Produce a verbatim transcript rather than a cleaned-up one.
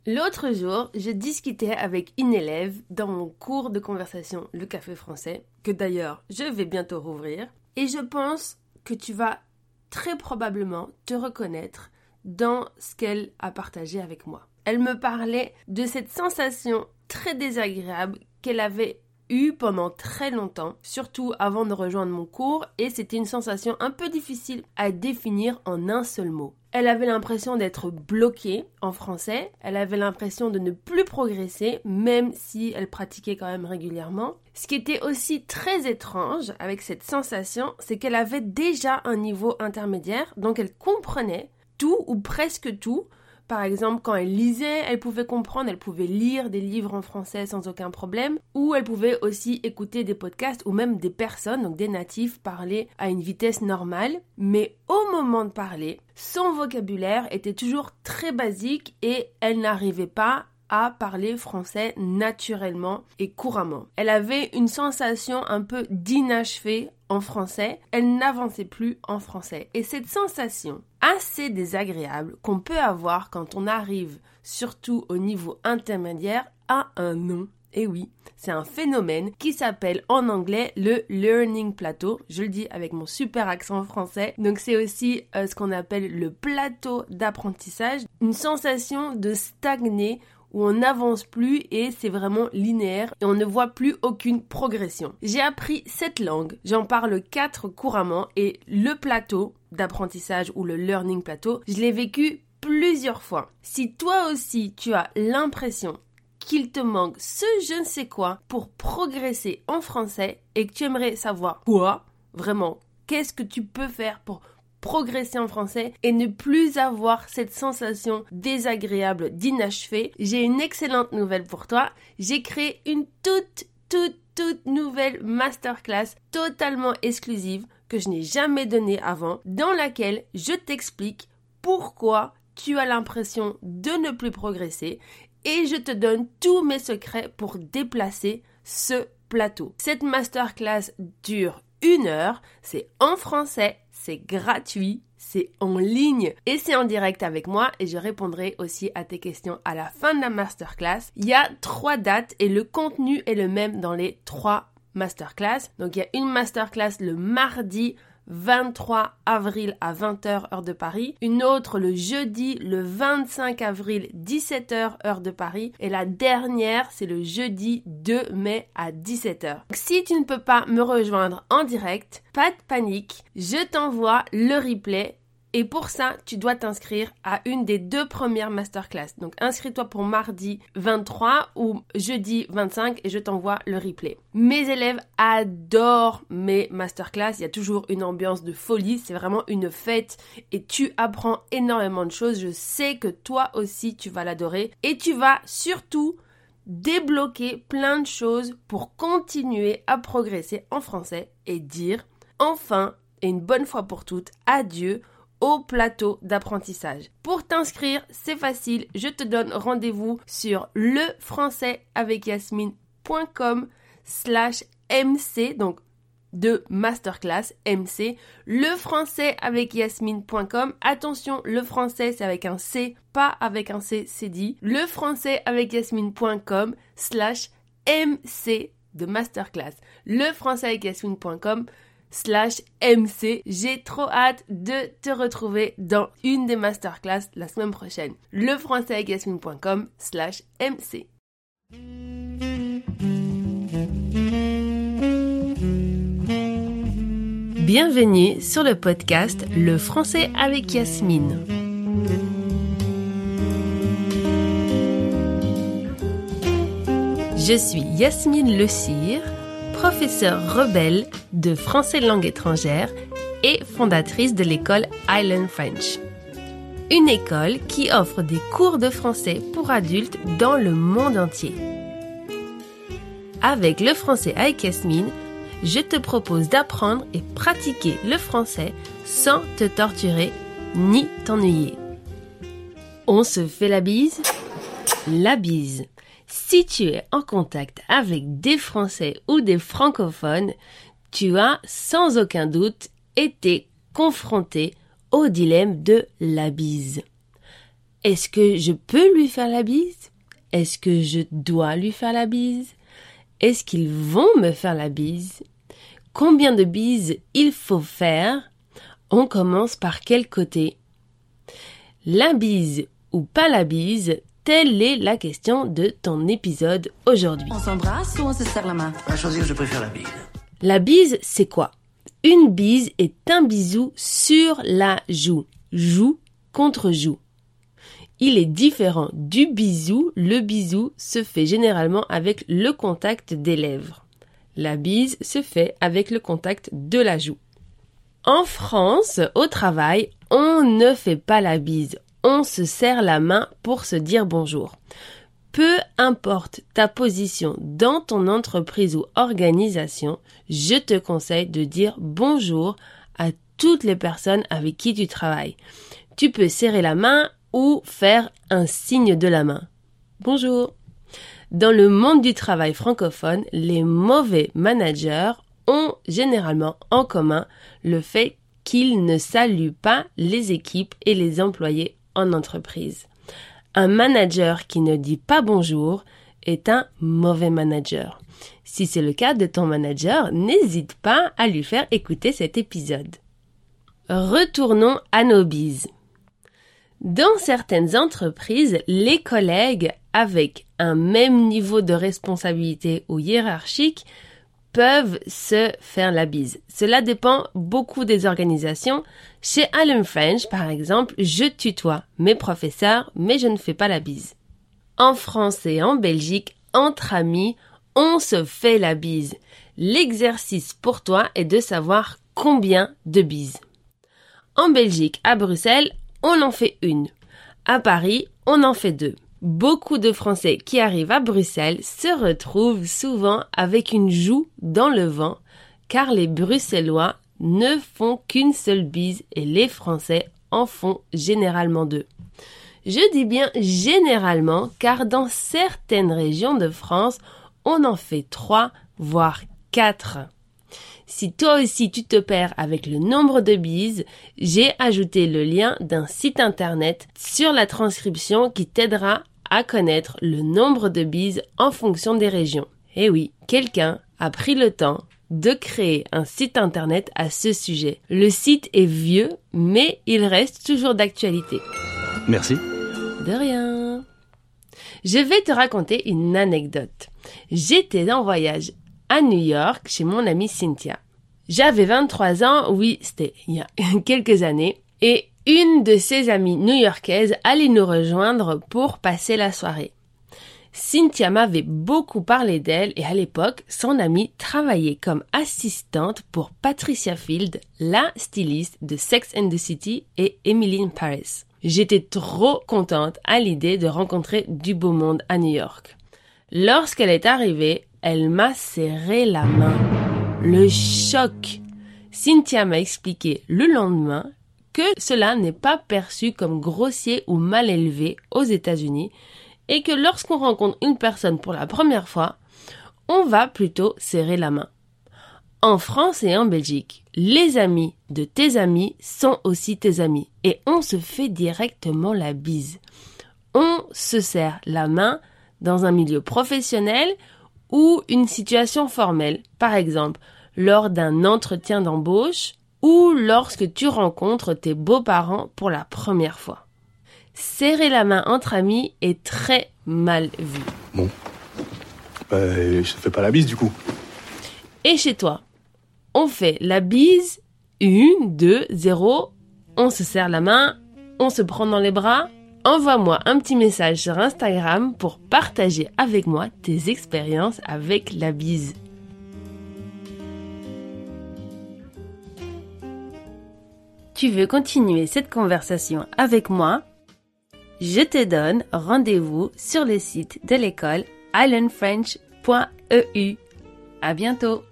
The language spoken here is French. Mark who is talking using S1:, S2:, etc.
S1: L'autre jour, je discutais avec une élève dans mon cours de conversation Le Café Français, que d'ailleurs je vais bientôt rouvrir, et je pense que tu vas très probablement te reconnaître dans ce qu'elle a partagé avec moi. Elle me parlait de cette sensation très désagréable qu'elle avait eue pendant très longtemps, surtout avant de rejoindre mon cours, et c'était une sensation un peu difficile à définir en un seul mot. Elle avait l'impression d'être bloquée en français, elle avait l'impression de ne plus progresser, même si elle pratiquait quand même régulièrement. Ce qui était aussi très étrange avec cette sensation, c'est qu'elle avait déjà un niveau intermédiaire, donc elle comprenait tout ou presque tout. Par exemple, quand elle lisait, elle pouvait comprendre, elle pouvait lire des livres en français sans aucun problème, ou elle pouvait aussi écouter des podcasts ou même des personnes, donc des natifs, parler à une vitesse normale. Mais au moment de parler, son vocabulaire était toujours très basique et elle n'arrivait pas à parler français naturellement et couramment. Elle avait une sensation un peu d'inachevé en français, elle n'avançait plus en français. Et cette sensation assez désagréable qu'on peut avoir quand on arrive, surtout au niveau intermédiaire, a un nom. Et oui, c'est un phénomène qui s'appelle en anglais le learning plateau. Je le dis avec mon super accent français. Donc c'est aussi euh, ce qu'on appelle le plateau d'apprentissage. Une sensation de stagner où on n'avance plus et c'est vraiment linéaire et on ne voit plus aucune progression. J'ai appris cette langue, j'en parle quatre couramment et le plateau d'apprentissage ou le learning plateau, je l'ai vécu plusieurs fois. Si toi aussi tu as l'impression qu'il te manque ce je ne sais quoi pour progresser en français et que tu aimerais savoir quoi, vraiment, qu'est-ce que tu peux faire pour progresser en français et ne plus avoir cette sensation désagréable d'inachevé, j'ai une excellente nouvelle pour toi. J'ai créé une toute, toute, toute nouvelle masterclass totalement exclusive que je n'ai jamais donnée avant, dans laquelle je t'explique pourquoi tu as l'impression de ne plus progresser et je te donne tous mes secrets pour déplacer ce plateau. Cette masterclass dure une heure, c'est en français, c'est gratuit, c'est en ligne et c'est en direct avec moi et je répondrai aussi à tes questions à la fin de la masterclass. Il y a trois dates et le contenu est le même dans les trois masterclass. Donc il y a une masterclass le mardi vingt-trois avril à vingt heures heure de Paris, une autre le jeudi le vingt-cinq avril dix-sept heures heure de Paris et la dernière c'est le jeudi deux mai à dix-sept heures. Donc, si tu ne peux pas me rejoindre en direct, pas de panique, je t'envoie le replay. Et pour ça, tu dois t'inscrire à une des deux premières masterclass. Donc, inscris-toi pour mardi vingt-trois ou jeudi vingt-cinq et je t'envoie le replay. Mes élèves adorent mes masterclass. Il y a toujours une ambiance de folie. C'est vraiment une fête et tu apprends énormément de choses. Je sais que toi aussi, tu vas l'adorer. Et tu vas surtout débloquer plein de choses pour continuer à progresser en français et dire enfin et une bonne fois pour toutes adieu au plateau d'apprentissage. Pour t'inscrire, c'est facile, je te donne rendez-vous sur lefrançaisavecyassmine.com slash mc, donc de masterclass M C, lefrançaisavecyassmine point com. Attention, le français c'est avec un C, pas avec un C, c'est dit. lefrançaisavecyassmine.com slash mc de masterclass. lefrançaisavecyassmine point com slash mc. J'ai trop hâte de te retrouver dans une des masterclass la semaine prochaine. lefrançaisavecyassmine point com slash mc. Bienvenue sur le podcast Le français avec Yasmine. Je suis Yasmine Le Cire, professeure rebelle de français langue étrangère et fondatrice de l'école Island French. Une école qui offre des cours de français pour adultes dans le monde entier. Avec le français avec Yasmine, je te propose d'apprendre et pratiquer le français sans te torturer ni t'ennuyer. On se fait la bise ? La bise. Si tu es en contact avec des Français ou des francophones, tu as sans aucun doute été confronté au dilemme de la bise. Est-ce que je peux lui faire la bise? Est-ce que je dois lui faire la bise? Est-ce qu'ils vont me faire la bise? Combien de bises il faut faire? On commence par quel côté? La bise ou pas la bise, telle est la question de ton épisode aujourd'hui.
S2: On s'embrasse ou on se serre la main?
S3: À choisir, je préfère la bise.
S1: La bise, c'est quoi? Une bise est un bisou sur la joue, joue contre joue. Il est différent du bisou. Le bisou se fait généralement avec le contact des lèvres. La bise se fait avec le contact de la joue. En France, au travail, on ne fait pas la bise. On se serre la main pour se dire bonjour. Peu importe ta position dans ton entreprise ou organisation, je te conseille de dire bonjour à toutes les personnes avec qui tu travailles. Tu peux serrer la main ou faire un signe de la main. Bonjour. Dans le monde du travail francophone, les mauvais managers ont généralement en commun le fait qu'ils ne saluent pas les équipes et les employés en entreprise. Un manager qui ne dit pas bonjour est un mauvais manager. Si c'est le cas de ton manager, n'hésite pas à lui faire écouter cet épisode. Retournons à nos bises. Dans certaines entreprises, les collègues avec un même niveau de responsabilité ou hiérarchique peuvent se faire la bise. Cela dépend beaucoup des organisations. Chez Allen French, par exemple, je tutoie mes professeurs, mais je ne fais pas la bise. En France et en Belgique, entre amis, on se fait la bise. L'exercice pour toi est de savoir combien de bises. En Belgique, à Bruxelles, on en fait une. À Paris, on en fait deux. Beaucoup de Français qui arrivent à Bruxelles se retrouvent souvent avec une joue dans le vent, car les Bruxellois ne font qu'une seule bise et les Français en font généralement deux. Je dis bien généralement, car dans certaines régions de France, on en fait trois, voire quatre. Si toi aussi tu te perds avec le nombre de bises, j'ai ajouté le lien d'un site internet sur la transcription qui t'aidera à connaître le nombre de bises en fonction des régions. Eh oui, quelqu'un a pris le temps de créer un site internet à ce sujet. Le site est vieux, mais il reste toujours d'actualité.
S3: Merci.
S1: De rien. Je vais te raconter une anecdote. J'étais en voyage à New York chez mon amie Cynthia. J'avais vingt-trois ans, oui, c'était il y a quelques années, et une de ses amies new-yorkaises allait nous rejoindre pour passer la soirée. Cynthia m'avait beaucoup parlé d'elle et à l'époque, son amie travaillait comme assistante pour Patricia Field, la styliste de Sex and the City et Emily in Paris. J'étais trop contente à l'idée de rencontrer du beau monde à New York. Lorsqu'elle est arrivée, elle m'a serré la main. Le choc! Cynthia m'a expliqué le lendemain que cela n'est pas perçu comme grossier ou mal élevé aux États-Unis et que lorsqu'on rencontre une personne pour la première fois, on va plutôt serrer la main. En France et en Belgique, les amis de tes amis sont aussi tes amis et on se fait directement la bise. On se serre la main dans un milieu professionnel ou une situation formelle, par exemple lors d'un entretien d'embauche ou lorsque tu rencontres tes beaux-parents pour la première fois. Serrer la main entre amis est très mal vu.
S3: Bon, euh, je ne fais pas la bise du coup.
S1: Et chez toi, on fait la bise, une, deux, zéro, on se serre la main, on se prend dans les bras. Envoie-moi un petit message sur Instagram pour partager avec moi tes expériences avec la bise. Tu veux continuer cette conversation avec moi? Je te donne rendez-vous sur le site de l'école allen french point e u. À bientôt!